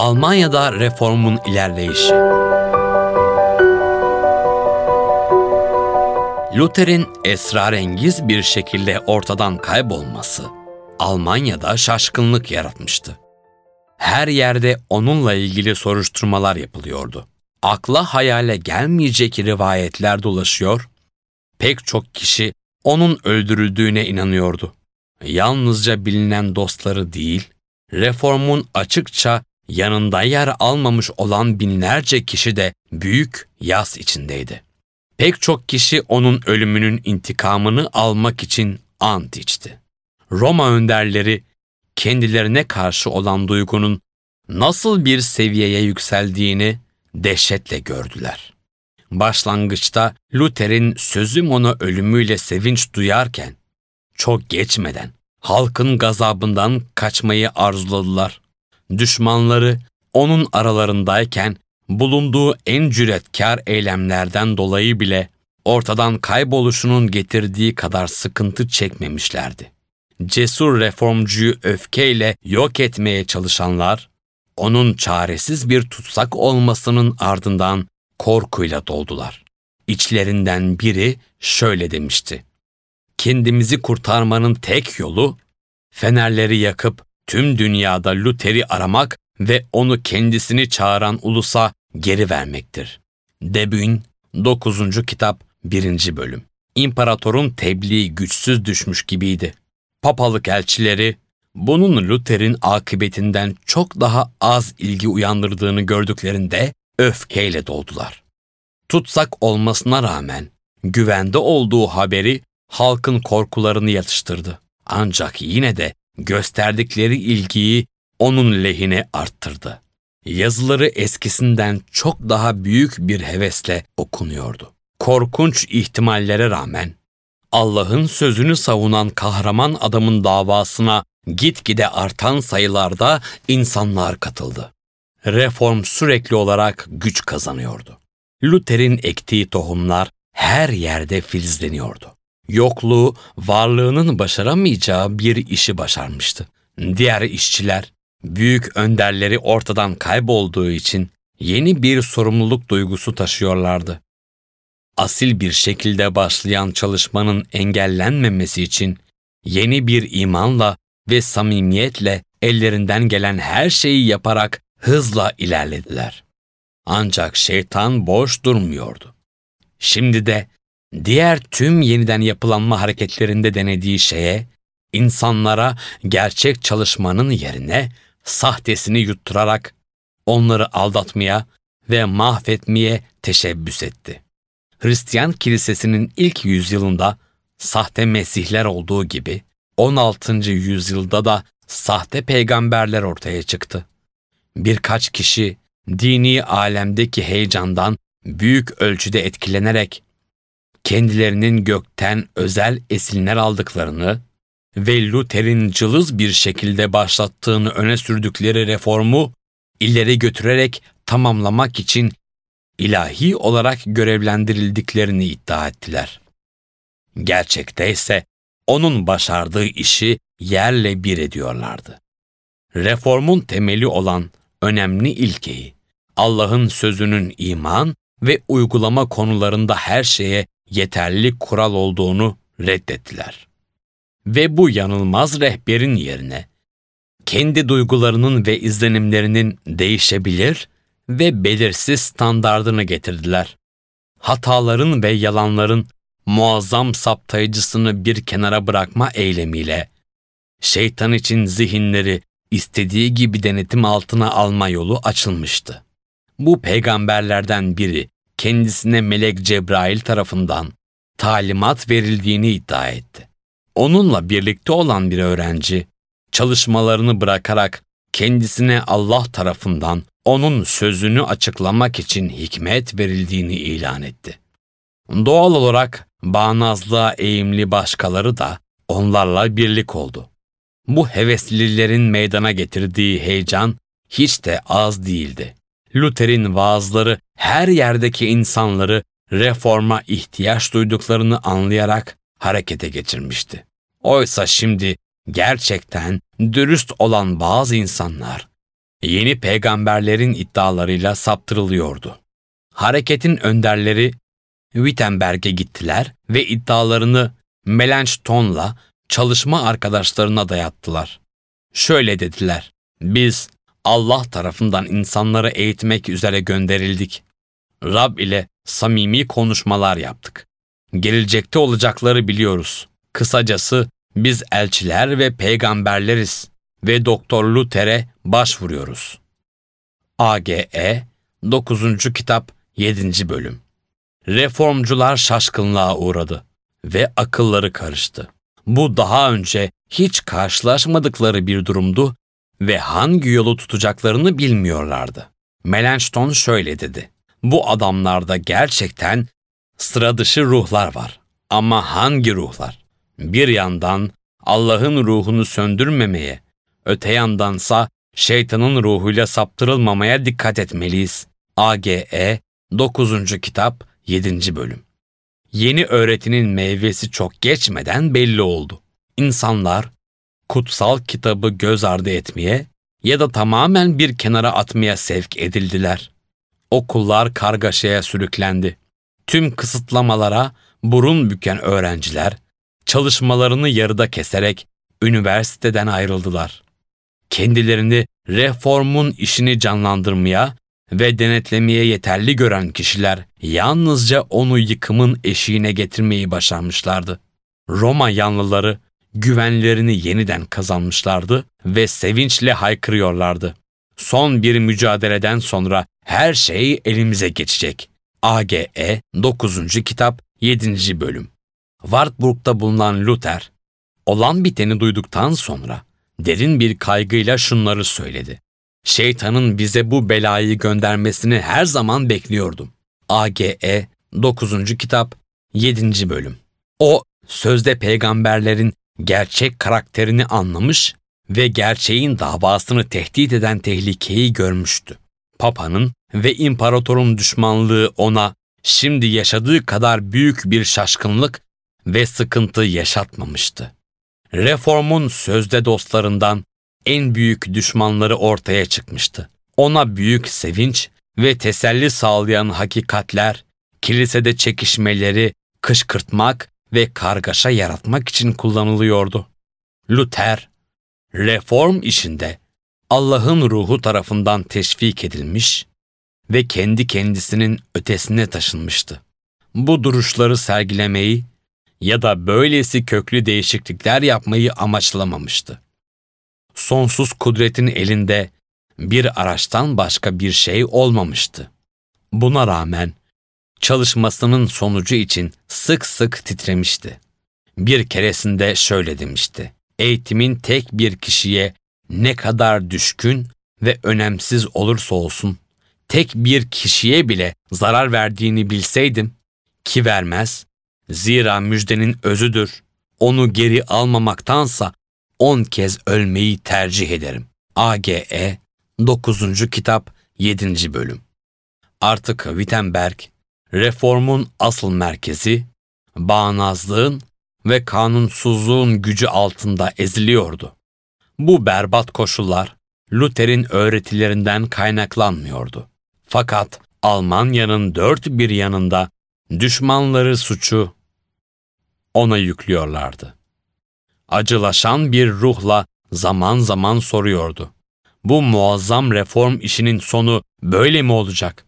Almanya'da reformun ilerleyişi. Luther'in esrarengiz bir şekilde ortadan kaybolması Almanya'da şaşkınlık yaratmıştı. Her yerde onunla ilgili soruşturmalar yapılıyordu. Akla hayale gelmeyecek rivayetler dolaşıyor, pek çok kişi onun öldürüldüğüne inanıyordu. Yalnızca bilinen dostları değil, reformun açıkça yanında yer almamış olan binlerce kişi de büyük yas içindeydi. Pek çok kişi onun ölümünün intikamını almak için ant içti. Roma önderleri kendilerine karşı olan duygunun nasıl bir seviyeye yükseldiğini dehşetle gördüler. Başlangıçta Luther'in sözüm ona ölümüyle sevinç duyarken, çok geçmeden halkın gazabından kaçmayı arzuladılar. Düşmanları onun aralarındayken bulunduğu en cüretkar eylemlerden dolayı bile ortadan kayboluşunun getirdiği kadar sıkıntı çekmemişlerdi. Cesur reformcuyu öfkeyle yok etmeye çalışanlar, onun çaresiz bir tutsak olmasının ardından korkuyla doldular. İçlerinden biri şöyle demişti: "Kendimizi kurtarmanın tek yolu, fenerleri yakıp tüm dünyada Luther'i aramak ve onu kendisini çağıran ulusa geri vermektir." De Buyne, 9. kitap, 1. bölüm. İmparatorun tebliği güçsüz düşmüş gibiydi. Papalık elçileri, bunun Luther'in akıbetinden çok daha az ilgi uyandırdığını gördüklerinde öfkeyle doldular. Tutsak olmasına rağmen güvende olduğu haberi halkın korkularını yatıştırdı. Ancak yine de gösterdikleri ilgiyi onun lehine arttırdı. Yazıları eskisinden çok daha büyük bir hevesle okunuyordu. Korkunç ihtimallere rağmen Allah'ın sözünü savunan kahraman adamın davasına gitgide artan sayılarda insanlar katıldı. Reform sürekli olarak güç kazanıyordu. Luther'in ektiği tohumlar her yerde filizleniyordu. Yokluğu, varlığının başaramayacağı bir işi başarmıştı. Diğer işçiler, büyük önderleri ortadan kaybolduğu için yeni bir sorumluluk duygusu taşıyorlardı. Asil bir şekilde başlayan çalışmanın engellenmemesi için yeni bir imanla ve samimiyetle ellerinden gelen her şeyi yaparak hızla ilerlediler. Ancak şeytan boş durmuyordu. Şimdi de diğer tüm yeniden yapılanma hareketlerinde denediği şeye, insanlara gerçek çalışmanın yerine sahtesini yutturarak onları aldatmaya ve mahvetmeye teşebbüs etti. Hristiyan kilisesinin ilk yüzyılında sahte mesihler olduğu gibi 16. yüzyılda da sahte peygamberler ortaya çıktı. Birkaç kişi dini alemdeki heyecandan büyük ölçüde etkilenerek kendilerinin gökten özel esinler aldıklarını ve Luther'in cılız bir şekilde başlattığını öne sürdükleri reformu ileri götürerek tamamlamak için ilahi olarak görevlendirildiklerini iddia ettiler. Gerçekte ise onun başardığı işi yerle bir ediyorlardı. Reformun temeli olan önemli ilkeyi, Allah'ın sözünün iman ve uygulama konularında her şeye yeterli kural olduğunu reddettiler. Ve bu yanılmaz rehberin yerine kendi duygularının ve izlenimlerinin değişebilir ve belirsiz standardını getirdiler. Hataların ve yalanların muazzam saptayıcısını bir kenara bırakma eylemiyle şeytan için zihinleri istediği gibi denetim altına alma yolu açılmıştı. Bu peygamberlerden biri kendisine melek Cebrail tarafından talimat verildiğini iddia etti. Onunla birlikte olan bir öğrenci, çalışmalarını bırakarak kendisine Allah tarafından onun sözünü açıklamak için hikmet verildiğini ilan etti. Doğal olarak bağnazlığa eğimli başkaları da onlarla birlik oldu. Bu heveslilerin meydana getirdiği heyecan hiç de az değildi. Luther'in vaazları her yerdeki insanları reforma ihtiyaç duyduklarını anlayarak harekete geçirmişti. Oysa şimdi gerçekten dürüst olan bazı insanlar yeni peygamberlerin iddialarıyla saptırılıyordu. Hareketin önderleri Wittenberg'e gittiler ve iddialarını Melanchthon'la çalışma arkadaşlarına dayattılar. Şöyle dediler: "Biz Allah tarafından insanları eğitmek üzere gönderildik. Rab ile samimi konuşmalar yaptık. Gelecekte olacakları biliyoruz. Kısacası biz elçiler ve peygamberleriz ve Doktor Luther'e başvuruyoruz." AGE 9. kitap 7. bölüm. Reformcular şaşkınlığa uğradı ve akılları karıştı. Bu daha önce hiç karşılaşmadıkları bir durumdu ve hangi yolu tutacaklarını bilmiyorlardı. Melanchthon şöyle dedi: "Bu adamlarda gerçekten sıra dışı ruhlar var. Ama hangi ruhlar? Bir yandan Allah'ın ruhunu söndürmemeye, öte yandansa şeytanın ruhuyla saptırılmamaya dikkat etmeliyiz." AGE 9. kitap 7. bölüm. Yeni öğretinin meyvesi çok geçmeden belli oldu. İnsanlar kutsal kitabı göz ardı etmeye ya da tamamen bir kenara atmaya sevk edildiler. Okullar kargaşaya sürüklendi. Tüm kısıtlamalara burun büken öğrenciler çalışmalarını yarıda keserek üniversiteden ayrıldılar. Kendilerini reformun işini canlandırmaya ve denetlemeye yeterli gören kişiler yalnızca onu yıkımın eşiğine getirmeyi başarmışlardı. Roma yanlıları güvenlerini yeniden kazanmışlardı ve sevinçle haykırıyorlardı: "Son bir mücadeleden sonra her şey elimize geçecek." AGE 9. kitap 7. bölüm. Wartburg'da bulunan Luther, olan biteni duyduktan sonra derin bir kaygıyla şunları söyledi: "Şeytanın bize bu belayı göndermesini her zaman bekliyordum." AGE 9. kitap 7. bölüm. O, sözde peygamberlerin gerçek karakterini anlamış ve gerçeğin davasını tehdit eden tehlikeyi görmüştü. Papa'nın ve imparatorun düşmanlığı ona şimdi yaşadığı kadar büyük bir şaşkınlık ve sıkıntı yaşatmamıştı. Reformun sözde dostlarından en büyük düşmanları ortaya çıkmıştı. Ona büyük sevinç ve teselli sağlayan hakikatler, kilisede çekişmeleri kışkırtmak ve kargaşa yaratmak için kullanılıyordu. Luther, reform işinde Allah'ın ruhu tarafından teşvik edilmiş ve kendi kendisinin ötesine taşınmıştı. Bu duruşları sergilemeyi ya da böylesi köklü değişiklikler yapmayı amaçlamamıştı. Sonsuz kudretin elinde bir araçtan başka bir şey olmamıştı. Buna rağmen çalışmasının sonucu için sık sık titremişti. Bir keresinde şöyle demişti: "Eğitimin tek bir kişiye ne kadar düşkün ve önemsiz olursa olsun, tek bir kişiye bile zarar verdiğini bilseydim, ki vermez, zira müjdenin özüdür, onu geri almamaktansa 10 kez ölmeyi tercih ederim." AGE 9. kitap 7. bölüm. Artık Wittenberg, reformun asıl merkezi, bağnazlığın ve kanunsuzluğun gücü altında eziliyordu. Bu berbat koşullar Luther'in öğretilerinden kaynaklanmıyordu. Fakat Almanya'nın dört bir yanında düşmanları suçu ona yüklüyorlardı. Acılaşan bir ruhla zaman zaman soruyordu: "Bu muazzam reform işinin sonu böyle mi olacak?"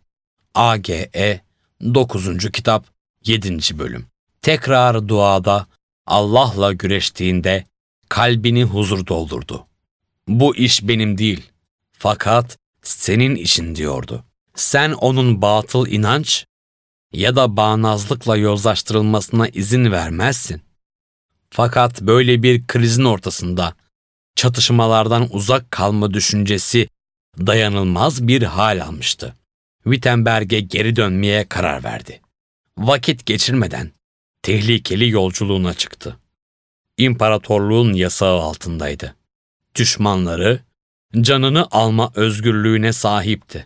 AGE 9. kitap 7. bölüm. Tekrar duada Allah'la güreştiğinde kalbini huzur doldurdu. "Bu iş benim değil, fakat senin işin," diyordu. "Sen onun batıl inanç ya da bağnazlıkla yozlaştırılmasına izin vermezsin." Fakat böyle bir krizin ortasında çatışmalardan uzak kalma düşüncesi dayanılmaz bir hal almıştı. Wittenberg'e geri dönmeye karar verdi. Vakit geçirmeden tehlikeli yolculuğuna çıktı. İmparatorluğun yasağı altındaydı. Düşmanları canını alma özgürlüğüne sahipti.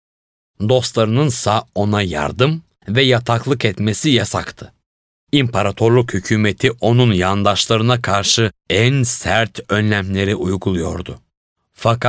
Dostlarınınsa ona yardım ve yataklık etmesi yasaktı. İmparatorluk hükümeti onun yandaşlarına karşı en sert önlemleri uyguluyordu. Fakat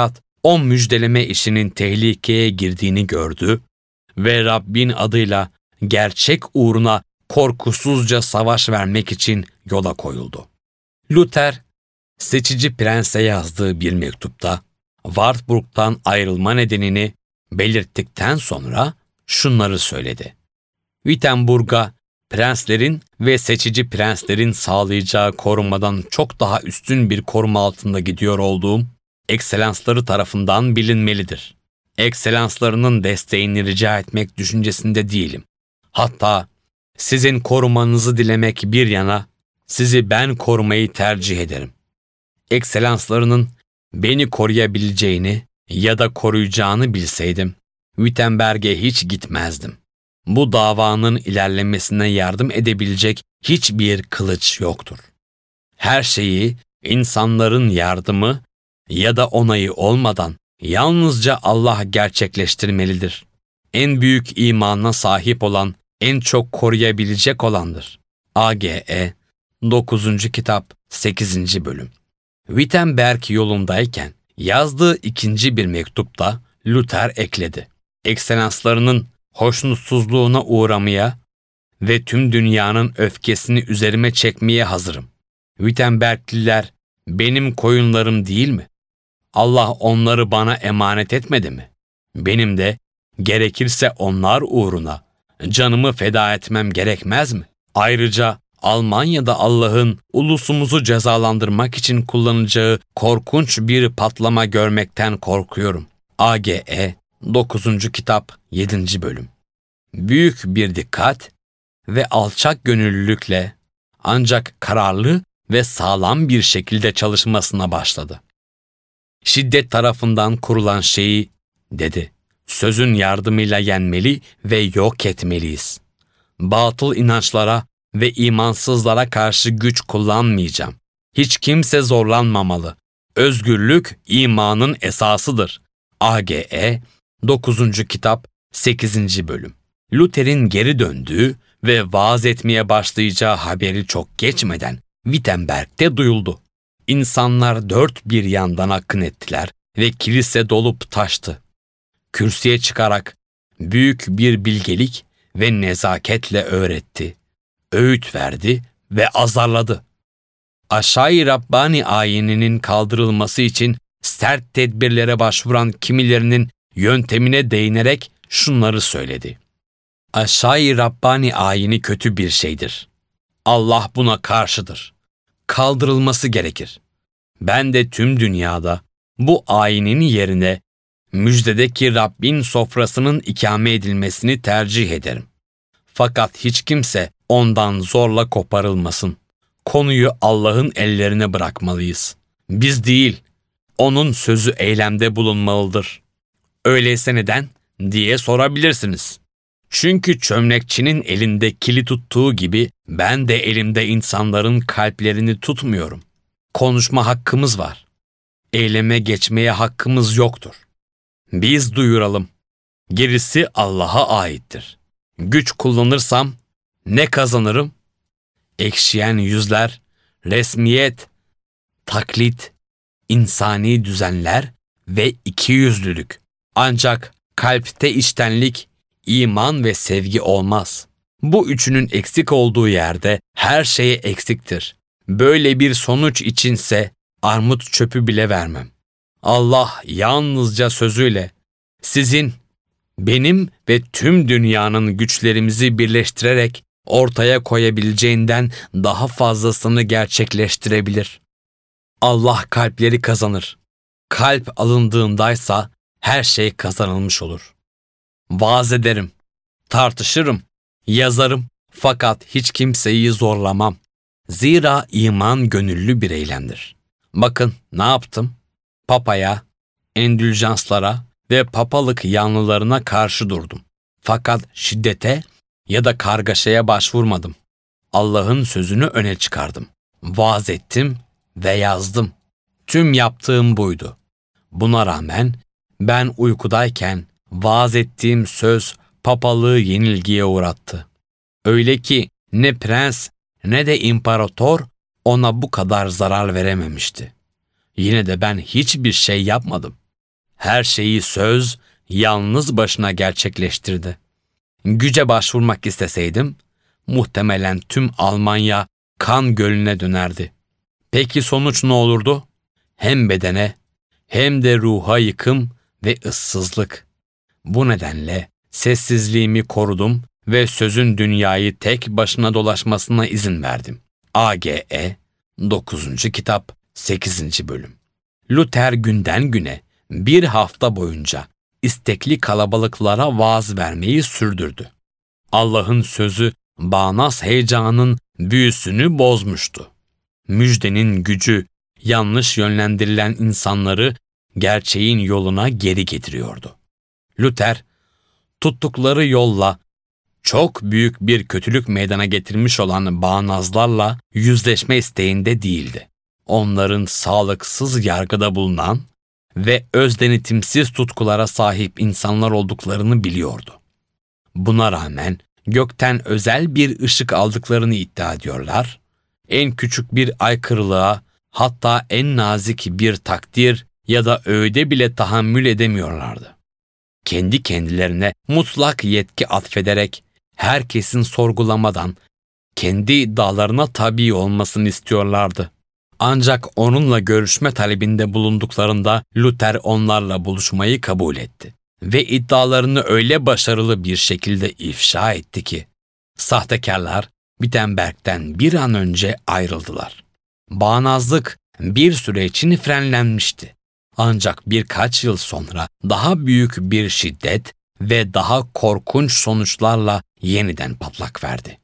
O müjdeleme işinin tehlikeye girdiğini gördü ve Rabbin adıyla gerçek uğruna korkusuzca savaş vermek için yola koyuldu. Luther, seçici prense yazdığı bir mektupta Wartburg'dan ayrılma nedenini belirttikten sonra şunları söyledi. Wittenberg'a prenslerin ve seçici prenslerin sağlayacağı korumadan çok daha üstün bir koruma altında gidiyor olduğum ekselansları tarafından bilinmelidir. Ekselanslarının desteğini rica etmek düşüncesinde değilim. Hatta sizin korumanızı dilemek bir yana, sizi ben korumayı tercih ederim. Ekselanslarının beni koruyabileceğini ya da koruyacağını bilseydim, Wittenberg'e hiç gitmezdim. Bu davanın ilerlemesine yardım edebilecek hiçbir kılıç yoktur. Her şeyi insanların yardımı ya da onayı olmadan yalnızca Allah gerçekleştirmelidir. En büyük imana sahip olan, en çok koruyabilecek olandır. AGE 9. kitap 8. bölüm. Wittenberg yolundayken yazdığı ikinci bir mektupta Luther ekledi. Ekselanslarının hoşnutsuzluğuna uğramaya ve tüm dünyanın öfkesini üzerime çekmeye hazırım. Wittenbergliler benim koyunlarım değil mi? Allah onları bana emanet etmedi mi? Benim de gerekirse onlar uğruna canımı feda etmem gerekmez mi? Ayrıca Almanya'da Allah'ın ulusumuzu cezalandırmak için kullanacağı korkunç bir patlama görmekten korkuyorum. AGE 9. kitap 7. bölüm. Büyük bir dikkat ve alçak gönüllülükle ancak kararlı ve sağlam bir şekilde çalışmasına başladı. Şiddet tarafından kurulan şeyi, dedi, sözün yardımıyla yenmeli ve yok etmeliyiz. Batıl inançlara ve imansızlara karşı güç kullanmayacağım. Hiç kimse zorlanmamalı. Özgürlük imanın esasıdır. AGE 9. kitap 8. bölüm. Luther'in geri döndüğü ve vaaz etmeye başlayacağı haberi çok geçmeden Wittenberg'de duyuldu. İnsanlar dört bir yandan akın ettiler ve kilise dolup taştı. Kürsüye çıkarak büyük bir bilgelik ve nezaketle öğretti, öğüt verdi ve azarladı. Aşağı-i Rabbani ayininin kaldırılması için sert tedbirlere başvuran kimilerinin yöntemine değinerek şunları söyledi. Aşağı-i Rabbani ayini kötü bir şeydir. Allah buna karşıdır. Kaldırılması gerekir. Ben de tüm dünyada bu ayinin yerine müjdedeki Rabbin sofrasının ikame edilmesini tercih ederim. Fakat hiç kimse ondan zorla koparılmasın. Konuyu Allah'ın ellerine bırakmalıyız. Biz değil, onun sözü eylemde bulunmalıdır. Öyleyse neden diye sorabilirsiniz. Çünkü çömlekçinin elinde kili tuttuğu gibi ben de elimde insanların kalplerini tutmuyorum. Konuşma hakkımız var. Eyleme geçmeye hakkımız yoktur. Biz duyuralım. Gerisi Allah'a aittir. Güç kullanırsam ne kazanırım? Ekşiyen yüzler, resmiyet, taklit, insani düzenler ve ikiyüzlülük. Ancak kalpte içtenlik, iman ve sevgi olmaz. Bu üçünün eksik olduğu yerde her şeye eksiktir. Böyle bir sonuç içinse armut çöpü bile vermem. Allah yalnızca sözüyle sizin, benim ve tüm dünyanın güçlerimizi birleştirerek ortaya koyabileceğinden daha fazlasını gerçekleştirebilir. Allah kalpleri kazanır. Kalp alındığındaysa her şey kazanılmış olur. Vaaz ederim, tartışırım, yazarım fakat hiç kimseyi zorlamam. Zira iman gönüllü bir eylemdir. Bakın ne yaptım? Papaya, endüljanslara ve papalık yanlılarına karşı durdum. Fakat şiddete ya da kargaşaya başvurmadım. Allah'ın sözünü öne çıkardım. Vaaz ettim ve yazdım. Tüm yaptığım buydu. Buna rağmen ben uykudayken vaaz ettiğim söz papalığı yenilgiye uğrattı. Öyle ki ne prens ne de imparator ona bu kadar zarar verememişti. Yine de ben hiçbir şey yapmadım. her şeyi söz, yalnız başına gerçekleştirdi. Güce başvurmak isteseydim, muhtemelen tüm Almanya kan gölüne dönerdi. Peki sonuç ne olurdu? Hem bedene hem de ruha yıkım ve ıssızlık. Bu nedenle sessizliğimi korudum ve sözün dünyayı tek başına dolaşmasına izin verdim. AGE 9. kitap 8. bölüm. Luther günden güne bir hafta boyunca istekli kalabalıklara vaaz vermeyi sürdürdü. Allah'ın sözü bağnaz heyecanın büyüsünü bozmuştu. Müjdenin gücü yanlış yönlendirilen insanları gerçeğin yoluna geri getiriyordu. Luther, tuttukları yolla çok büyük bir kötülük meydana getirmiş olan bağnazlarla yüzleşme isteğinde değildi. Onların sağlıksız yargıda bulunan ve özdenetimsiz tutkulara sahip insanlar olduklarını biliyordu. Buna rağmen gökten özel bir ışık aldıklarını iddia ediyorlar, en küçük bir aykırılığa, hatta en nazik bir takdir ya da öğüde bile tahammül edemiyorlardı. Kendi kendilerine mutlak yetki atfederek herkesin sorgulamadan kendi iddialarına tabi olmasını istiyorlardı. Ancak onunla görüşme talebinde bulunduklarında Luther onlarla buluşmayı kabul etti ve iddialarını öyle başarılı bir şekilde ifşa etti ki sahtekarlar Wittenberg'den bir an önce ayrıldılar. Bağnazlık bir süre için frenlenmişti. Ancak birkaç yıl sonra daha büyük bir şiddet ve daha korkunç sonuçlarla yeniden patlak verdi.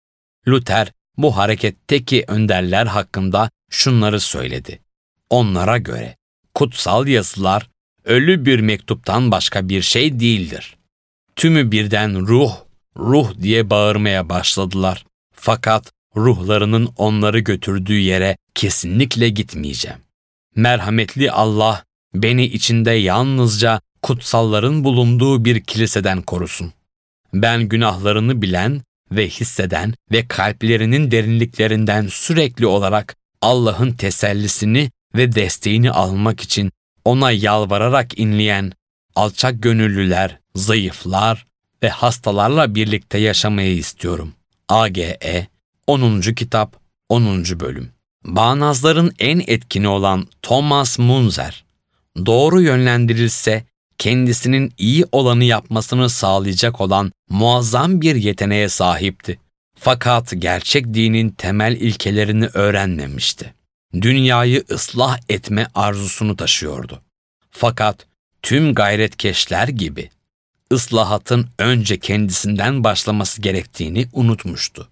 Luther bu hareketteki önderler hakkında şunları söyledi. Onlara göre kutsal yazılar ölü bir mektuptan başka bir şey değildir. Tümü birden ruh, ruh diye bağırmaya başladılar. Fakat ruhlarının onları götürdüğü yere kesinlikle gitmeyeceğim. Merhametli Allah beni içinde yalnızca kutsalların bulunduğu bir kiliseden korusun. Ben günahlarını bilen ve hisseden ve kalplerinin derinliklerinden sürekli olarak Allah'ın tesellisini ve desteğini almak için ona yalvararak inleyen alçak gönüllüler, zayıflar ve hastalarla birlikte yaşamayı istiyorum. AGE 10. kitap 10. bölüm. Bağnazların en etkini olan Thomas Munzer, doğru yönlendirilse kendisinin iyi olanı yapmasını sağlayacak olan muazzam bir yeteneğe sahipti. Fakat gerçek dinin temel ilkelerini öğrenmemişti. Dünyayı ıslah etme arzusunu taşıyordu. Fakat tüm gayretkeşler gibi ıslahatın önce kendisinden başlaması gerektiğini unutmuştu.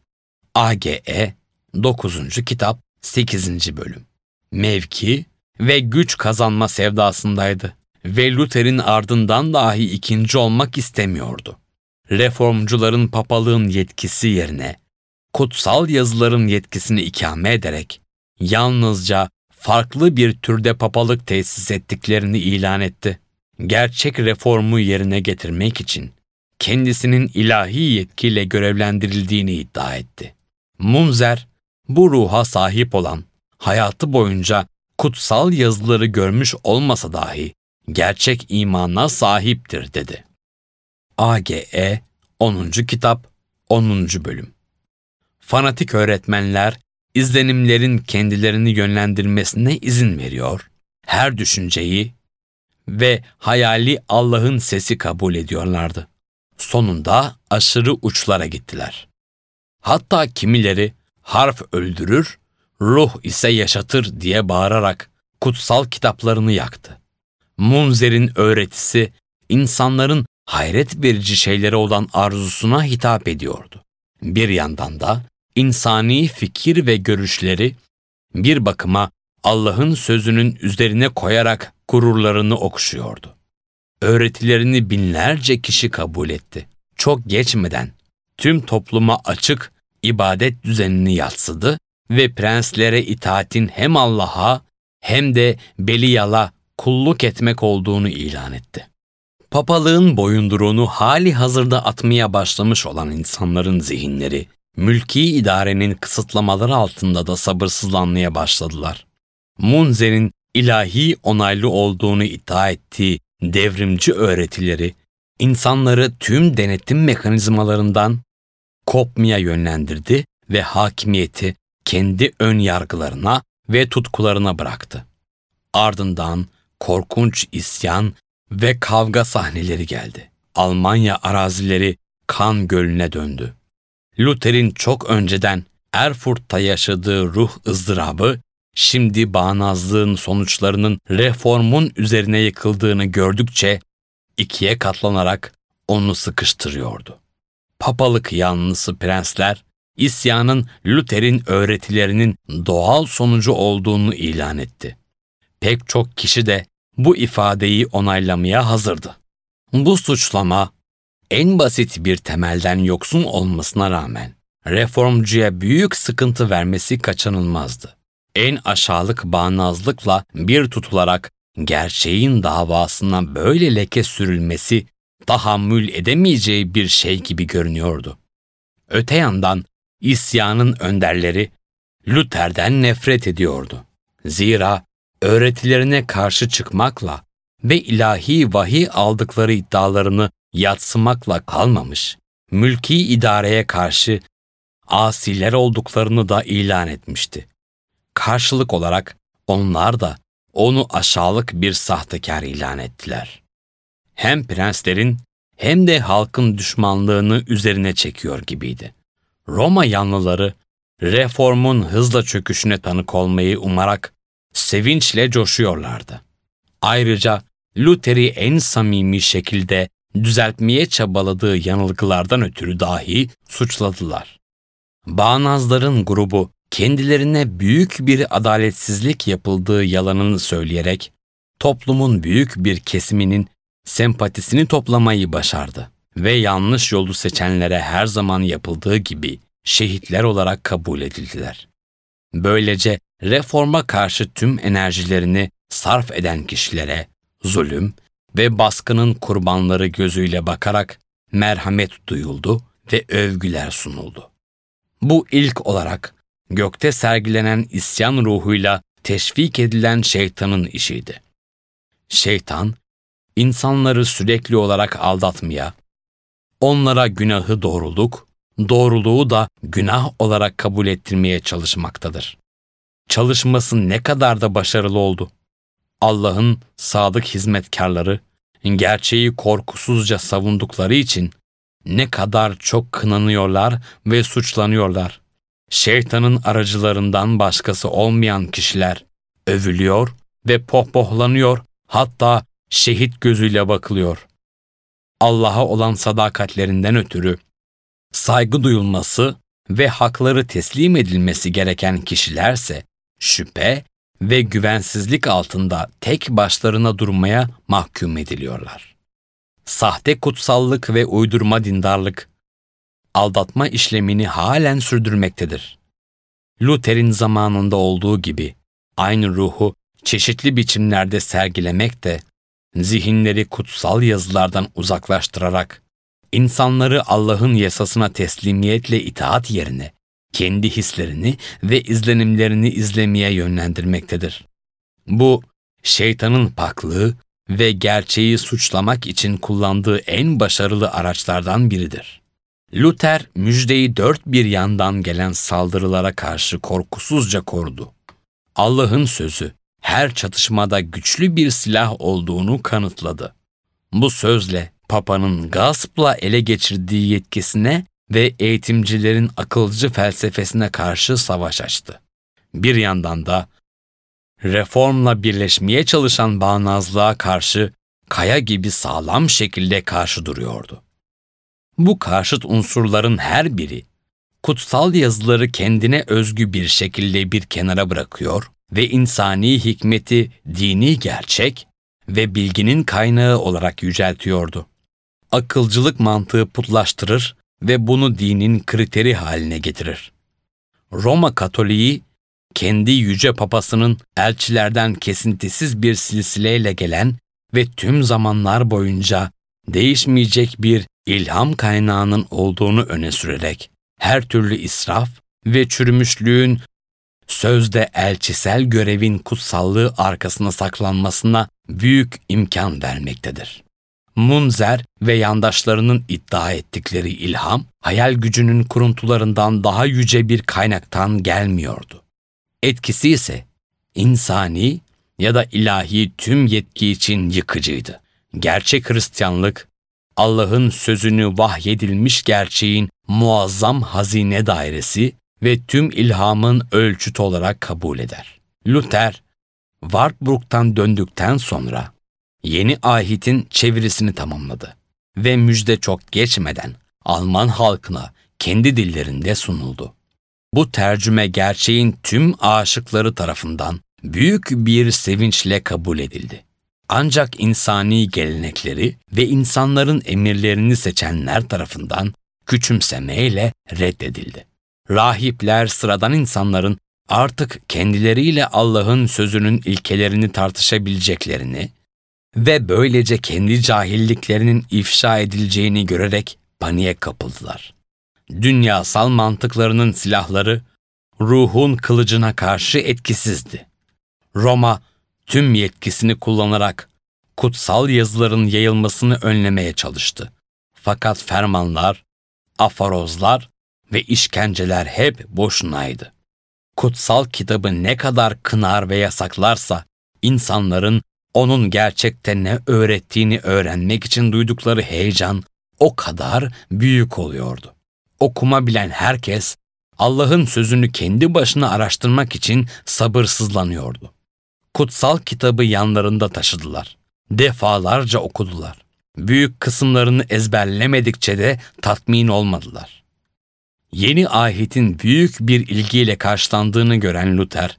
AGE 9. kitap 8. bölüm. Mevki ve güç kazanma sevdasındaydı ve Luther'in ardından dahi ikinci olmak istemiyordu. Reformcuların papalığın yetkisi yerine kutsal yazıların yetkisini ikame ederek yalnızca farklı bir türde papalık tesis ettiklerini ilan etti. Gerçek reformu yerine getirmek için kendisinin ilahi yetkiyle görevlendirildiğini iddia etti. Munzer, bu ruha sahip olan, hayatı boyunca kutsal yazıları görmüş olmasa dahi gerçek imana sahiptir dedi. AGE 10. kitap 10. bölüm. Fanatik öğretmenler izlenimlerin kendilerini yönlendirmesine izin veriyor, her düşünceyi ve hayali Allah'ın sesi kabul ediyorlardı. Sonunda aşırı uçlara gittiler. Hatta kimileri harf öldürür, ruh ise yaşatır diye bağırarak kutsal kitaplarını yaktı. Munzer'in öğretisi insanların hayret verici şeylere olan arzusuna hitap ediyordu. Bir yandan da insani fikir ve görüşleri bir bakıma Allah'ın sözünün üzerine koyarak gururlarını okşuyordu. Öğretilerini binlerce kişi kabul etti. Çok geçmeden tüm topluma açık ibadet düzenini yatsıdı ve prenslere itaatin hem Allah'a hem de Beliyal'a kulluk etmek olduğunu ilan etti. Papalığın boyunduruğunu hali hazırda atmaya başlamış olan insanların zihinleri, mülki idarenin kısıtlamaları altında da sabırsızlanmaya başladılar. Munzer'in ilahi onaylı olduğunu iddia ettiği Devrimci öğretileri insanları tüm denetim mekanizmalarından kopmaya yönlendirdi ve hakimiyeti kendi ön yargılarına ve tutkularına bıraktı. Ardından korkunç isyan ve kavga sahneleri geldi. Almanya arazileri kan gölüne döndü. Luther'in çok önceden Erfurt'ta yaşadığı ruh ızdırabı, şimdi bağnazlığın sonuçlarının reformun üzerine yıkıldığını gördükçe ikiye katlanarak onu sıkıştırıyordu. Papalık yanlısı prensler, isyanın Luther'in öğretilerinin doğal sonucu olduğunu ilan etti. Pek çok kişi de bu ifadeyi onaylamaya hazırdı. Bu suçlama, en basit bir temelden yoksun olmasına rağmen reformcuya büyük sıkıntı vermesi kaçınılmazdı. En aşağılık bağnazlıkla bir tutularak gerçeğin davasına böyle leke sürülmesi tahammül edemeyeceği bir şey gibi görünüyordu. Öte yandan isyanın önderleri Luther'den nefret ediyordu. Zira öğretilerine karşı çıkmakla ve ilahi vahiy aldıkları iddialarını yadsımakla kalmamış, mülki idareye karşı asiler olduklarını da ilan etmişti. Karşılık olarak onlar da onu aşağılık bir sahtekar ilan ettiler. Hem prenslerin hem de halkın düşmanlığını üzerine çekiyor gibiydi. Roma yanlıları reformun hızla çöküşüne tanık olmayı umarak sevinçle coşuyorlardı. Ayrıca Luther'i en samimi şekilde düzeltmeye çabaladığı yanılgılardan ötürü dahi suçladılar. Bağnazların grubu kendilerine büyük bir adaletsizlik yapıldığı yalanını söyleyerek toplumun büyük bir kesiminin sempatisini toplamayı başardı ve yanlış yolu seçenlere her zaman yapıldığı gibi şehitler olarak kabul edildiler. Böylece reforma karşı tüm enerjilerini sarf eden kişilere zulüm ve baskının kurbanları gözüyle bakarak merhamet duyuldu ve övgüler sunuldu. Bu ilk olarak gökte sergilenen isyan ruhuyla teşvik edilen şeytanın işiydi. Şeytan, insanları sürekli olarak aldatmaya, onlara günahı doğruluk, doğruluğu da günah olarak kabul ettirmeye çalışmaktadır. Çalışması ne kadar da başarılı oldu. Allah'ın sadık hizmetkarları, gerçeği korkusuzca savundukları için ne kadar çok kınanıyorlar ve suçlanıyorlar. Şeytanın aracılarından başkası olmayan kişiler övülüyor ve pohpohlanıyor, hatta şehit gözüyle bakılıyor. Allah'a olan sadakatlerinden ötürü saygı duyulması ve hakları teslim edilmesi gereken kişilerse şüphe ve güvensizlik altında tek başlarına durmaya mahkum ediliyorlar. Sahte kutsallık ve uydurma dindarlık, aldatma işlemini halen sürdürmektedir. Luther'in zamanında olduğu gibi aynı ruhu çeşitli biçimlerde sergilemek de zihinleri kutsal yazılardan uzaklaştırarak insanları Allah'ın yasasına teslimiyetle itaat yerine kendi hislerini ve izlenimlerini izlemeye yönlendirmektedir. Bu, şeytanın paklığı ve gerçeği suçlamak için kullandığı en başarılı araçlardan biridir. Luther, müjdeyi dört bir yandan gelen saldırılara karşı korkusuzca korudu. Allah'ın sözü, her çatışmada güçlü bir silah olduğunu kanıtladı. Bu sözle, Papa'nın gaspla ele geçirdiği yetkisine ve eğitimcilerin akılcı felsefesine karşı savaş açtı. Bir yandan da reformla birleşmeye çalışan bağnazlığa karşı kaya gibi sağlam şekilde karşı duruyordu. Bu karşıt unsurların her biri kutsal yazıları kendine özgü bir şekilde bir kenara bırakıyor ve insani hikmeti dini gerçek ve bilginin kaynağı olarak yüceltiyordu. Akılcılık mantığı putlaştırır ve bunu dinin kriteri haline getirir. Roma Katoliği, kendi yüce papasının elçilerden kesintisiz bir silsileyle gelen ve tüm zamanlar boyunca değişmeyecek bir ilham kaynağının olduğunu öne sürerek her türlü israf ve çürümüşlüğün sözde elçisel görevin kutsallığı arkasına saklanmasına büyük imkan vermektedir. Munzer ve yandaşlarının iddia ettikleri ilham, hayal gücünün kuruntularından daha yüce bir kaynaktan gelmiyordu. Etkisi ise insani ya da ilahi tüm yetki için yıkıcıydı. Gerçek Hristiyanlık, Allah'ın sözünü vahyedilmiş gerçeğin muazzam hazine dairesi ve tüm ilhamın ölçütü olarak kabul eder. Luther, Wartburg'dan döndükten sonra Yeni Ahit'in çevirisini tamamladı ve müjde çok geçmeden Alman halkına kendi dillerinde sunuldu. Bu tercüme gerçeğin tüm aşıkları tarafından büyük bir sevinçle kabul edildi. Ancak insani gelenekleri ve insanların emirlerini seçenler tarafından küçümsemeyle reddedildi. Rahipler sıradan insanların artık kendileriyle Allah'ın sözünün ilkelerini tartışabileceklerini ve böylece kendi cahilliklerinin ifşa edileceğini görerek paniğe kapıldılar. Dünyasal mantıklarının silahları ruhun kılıcına karşı etkisizdi. Roma tüm yetkisini kullanarak kutsal yazıların yayılmasını önlemeye çalıştı. Fakat fermanlar, aforozlar ve işkenceler hep boşunaydı. Kutsal kitabı ne kadar kınar ve yasaklarsa insanların onun gerçekte ne öğrettiğini öğrenmek için duydukları heyecan o kadar büyük oluyordu. Okuma bilen herkes Allah'ın sözünü kendi başına araştırmak için sabırsızlanıyordu. Kutsal kitabı yanlarında taşıdılar. Defalarca okudular. Büyük kısımlarını ezberlemedikçe de tatmin olmadılar. Yeni ahitin büyük bir ilgiyle karşılandığını gören Luther,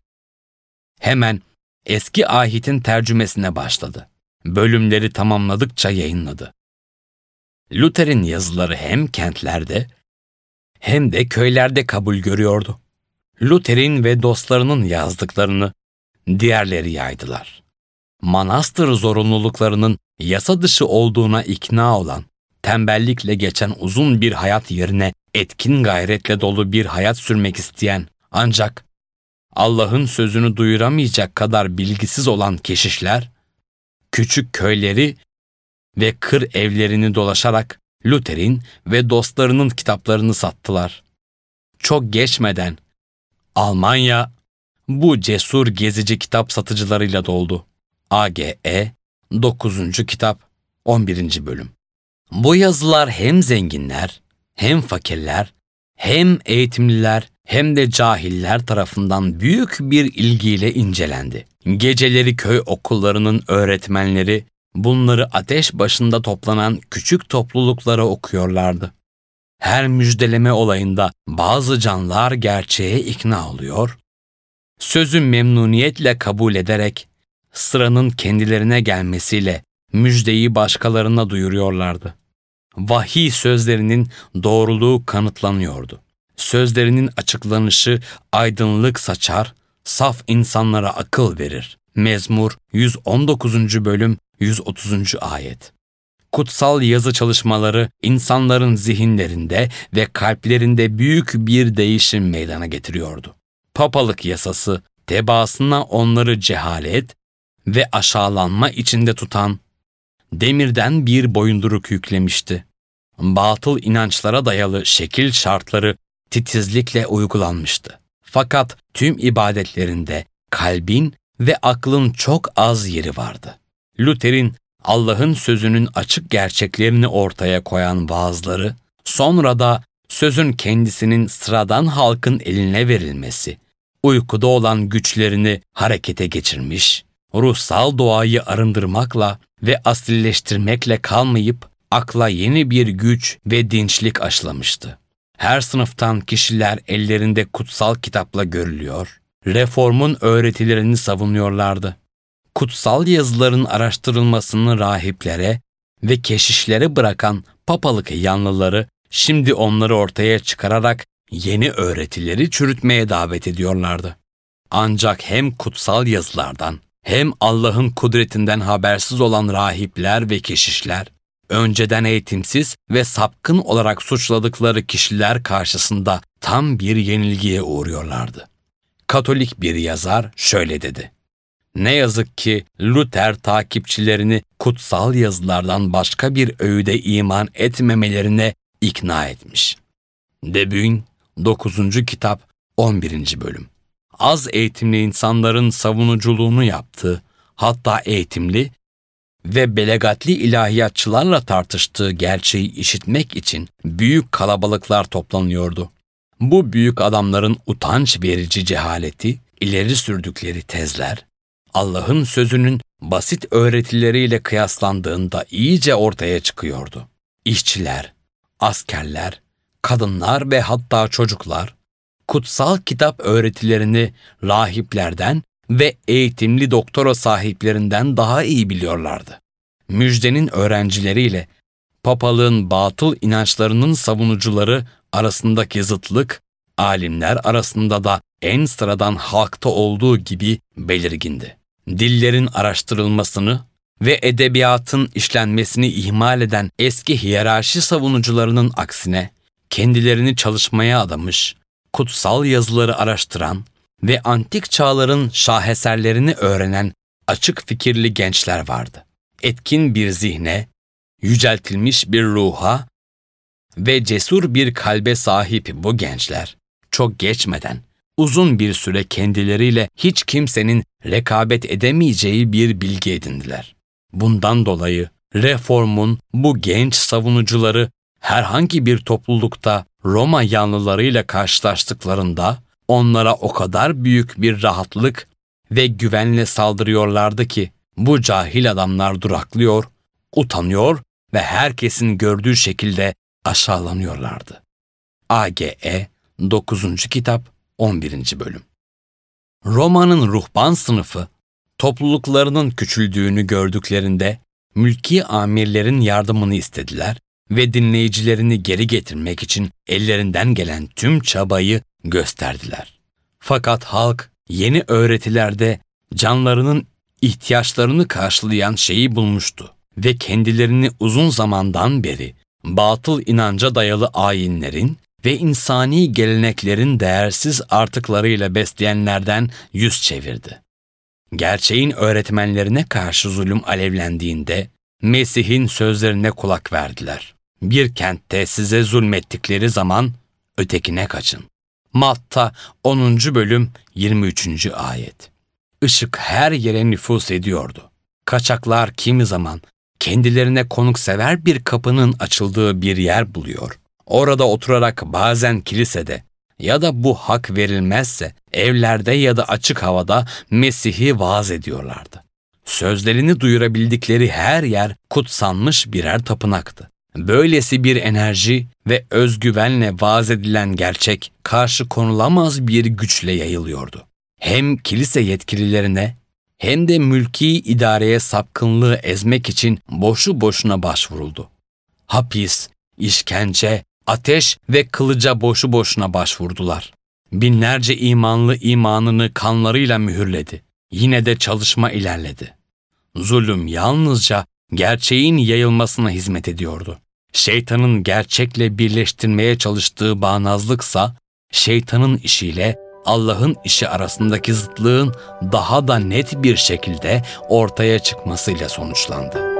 hemen eski ahitin tercümesine başladı. Bölümleri tamamladıkça yayınladı. Luther'in yazıları hem kentlerde hem de köylerde kabul görüyordu. Luther'in ve dostlarının yazdıklarını diğerleri yaydılar. Manastır zorunluluklarının yasa dışı olduğuna ikna olan, tembellikle geçen uzun bir hayat yerine etkin gayretle dolu bir hayat sürmek isteyen ancak Allah'ın sözünü duyuramayacak kadar bilgisiz olan keşişler, küçük köyleri ve kır evlerini dolaşarak Luther'in ve dostlarının kitaplarını sattılar. Çok geçmeden Almanya bu cesur gezici kitap satıcılarıyla doldu. AGE 9. kitap 11. bölüm. Bu yazılar hem zenginler, hem fakirler, hem eğitimliler hem de cahiller tarafından büyük bir ilgiyle incelendi. Geceleri köy okullarının öğretmenleri bunları ateş başında toplanan küçük topluluklara okuyorlardı. Her müjdeleme olayında bazı canlar gerçeğe ikna oluyor, sözü memnuniyetle kabul ederek sıranın kendilerine gelmesiyle müjdeyi başkalarına duyuruyorlardı. Vahiy sözlerinin doğruluğu kanıtlanıyordu. Sözlerinin açıklanışı aydınlık saçar, saf insanlara akıl verir. Mezmur 119. bölüm 130. ayet. Kutsal yazı çalışmaları insanların zihinlerinde ve kalplerinde büyük bir değişim meydana getiriyordu. Papalık yasası tebaasına onları cehalet ve aşağılanma içinde tutan demirden bir boyunduruk yüklemişti. Batıl inançlara dayalı şekil şartları titizlikle uygulanmıştı. Fakat tüm ibadetlerinde kalbin ve aklın çok az yeri vardı. Luther'in Allah'ın sözünün açık gerçeklerini ortaya koyan vaazları, sonra da sözün kendisinin sıradan halkın eline verilmesi, uykuda olan güçlerini harekete geçirmiş, ruhsal doğayı arındırmakla ve asilleştirmekle kalmayıp akla yeni bir güç ve dinçlik aşılamıştı. Her sınıftan kişiler ellerinde kutsal kitapla görülüyor, reformun öğretilerini savunuyorlardı. Kutsal yazıların araştırılmasını rahiplere ve keşişlere bırakan papalık yanlıları şimdi onları ortaya çıkararak yeni öğretileri çürütmeye davet ediyorlardı. Ancak hem kutsal yazılardan hem Allah'ın kudretinden habersiz olan rahipler ve keşişler, önceden eğitimsiz ve sapkın olarak suçladıkları kişiler karşısında tam bir yenilgiye uğruyorlardı. Katolik bir yazar şöyle dedi: "Ne yazık ki Luther takipçilerini kutsal yazılardan başka bir öğüde iman etmemelerine ikna etmiş." De Buyne, 9. kitap, 11. bölüm. Az eğitimli insanların savunuculuğunu yaptığı, hatta eğitimli ve belegatli ilahiyatçılarla tartıştığı gerçeği işitmek için büyük kalabalıklar toplanıyordu. Bu büyük adamların utanç verici cehaleti, ileri sürdükleri tezler, Allah'ın sözünün basit öğretileriyle kıyaslandığında iyice ortaya çıkıyordu. İşçiler, askerler, kadınlar ve hatta çocuklar, kutsal kitap öğretilerini rahiplerden ve eğitimli doktora sahiplerinden daha iyi biliyorlardı. Müjdenin öğrencileriyle papalığın batıl inançlarının savunucuları arasındaki zıtlık, alimler arasında da en sıradan halkta olduğu gibi belirgindi. Dillerin araştırılmasını ve edebiyatın işlenmesini ihmal eden eski hiyerarşi savunucularının aksine, kendilerini çalışmaya adamış, kutsal yazıları araştıran ve antik çağların şaheserlerini öğrenen açık fikirli gençler vardı. Etkin bir zihne, yüceltilmiş bir ruha ve cesur bir kalbe sahip bu gençler, çok geçmeden uzun bir süre kendileriyle hiç kimsenin rekabet edemeyeceği bir bilgi edindiler. Bundan dolayı reformun bu genç savunucuları herhangi bir toplulukta Roma yanlılarıyla karşılaştıklarında onlara o kadar büyük bir rahatlık ve güvenle saldırıyorlardı ki bu cahil adamlar duraklıyor, utanıyor ve herkesin gördüğü şekilde aşağılanıyorlardı. AGE 9. kitap 11. bölüm. Roma'nın ruhban sınıfı topluluklarının küçüldüğünü gördüklerinde mülki amirlerin yardımını istediler ve dinleyicilerini geri getirmek için ellerinden gelen tüm çabayı gösterdiler. Fakat halk yeni öğretilerde canlarının ihtiyaçlarını karşılayan şeyi bulmuştu ve kendilerini uzun zamandan beri batıl inanca dayalı ayinlerin ve insani geleneklerin değersiz artıklarıyla besleyenlerden yüz çevirdi. Gerçeğin öğretmenlerine karşı zulüm alevlendiğinde Mesih'in sözlerine kulak verdiler. Bir kentte size zulmettikleri zaman ötekine kaçın. Matta 10. bölüm 23. ayet. Işık her yere nüfuz ediyordu. Kaçaklar kimi zaman kendilerine konuksever bir kapının açıldığı bir yer buluyor. Orada oturarak bazen kilisede ya da bu hak verilmezse evlerde ya da açık havada Mesih'i vaaz ediyorlardı. Sözlerini duyurabildikleri her yer kutsanmış birer tapınaktı. Böylesi bir enerji ve özgüvenle vaaz edilen gerçek karşı konulamaz bir güçle yayılıyordu. Hem kilise yetkililerine hem de mülki idareye sapkınlığı ezmek için boşu boşuna başvuruldu. Hapis, işkence, ateş ve kılıca boşu boşuna başvurdular. Binlerce imanlı imanını kanlarıyla mühürledi. Yine de çalışma ilerledi. Zulüm yalnızca gerçeğin yayılmasına hizmet ediyordu. Şeytanın gerçekle birleştirmeye çalıştığı bağnazlıksa, şeytanın işiyle Allah'ın işi arasındaki zıtlığın daha da net bir şekilde ortaya çıkmasıyla sonuçlandı.